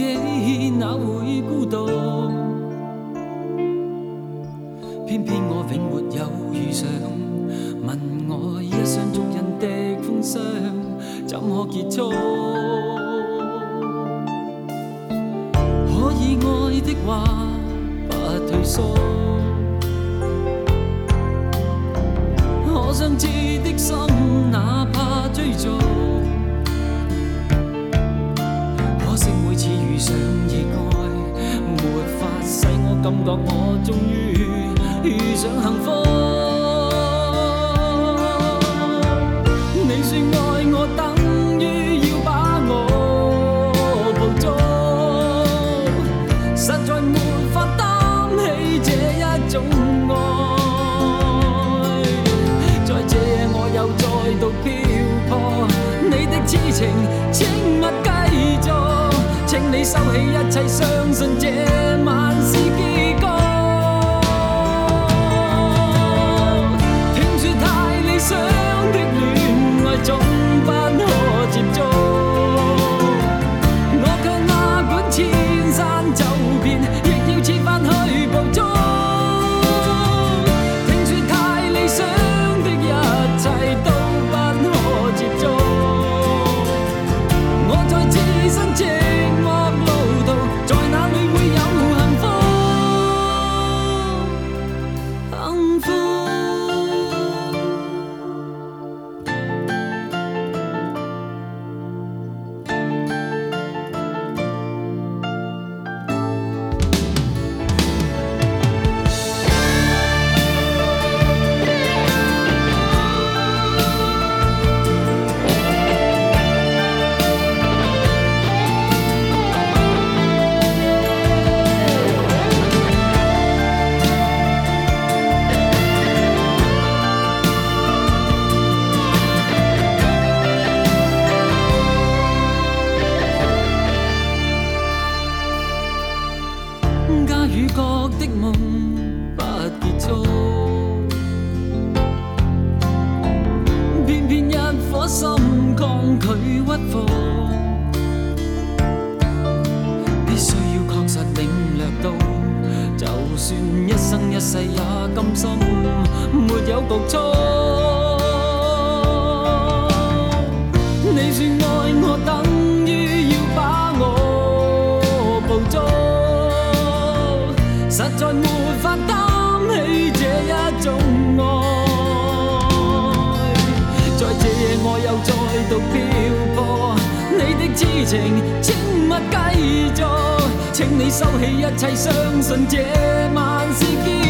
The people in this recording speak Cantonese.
己哪會孤獨？偏偏我永沒有遇上，問我一雙足印的風霜，怎可結束？可以愛的話，不退縮。可想知的心，哪怕追逐。可惜每次遇上意外，沒法使我感覺我終於遇上幸福。你說愛我，等於要把我捕捉，實在沒法擔起這一種愛。在這夜我又再度漂泊，你的痴情請勿繼續。請你收起一切，相信這晚是結局。聽說太理想的戀愛總不可接觸，我卻哪管千山走遍，亦要設法去捕捉。聽說太理想的一切都不可接觸，我在自身寂寞路途，在哪裏會有幸福？幸福。家與國的夢不結束，偏偏一顆心抗拒屈服，必須要確實領略到，就算一生一世也甘心沒有局促。你說愛我，等於要把我捕捉，實在沒法擔起這一種愛。在這夜我又再度漂泊，你的痴情請勿繼續。請你收起一切，相信這晚是結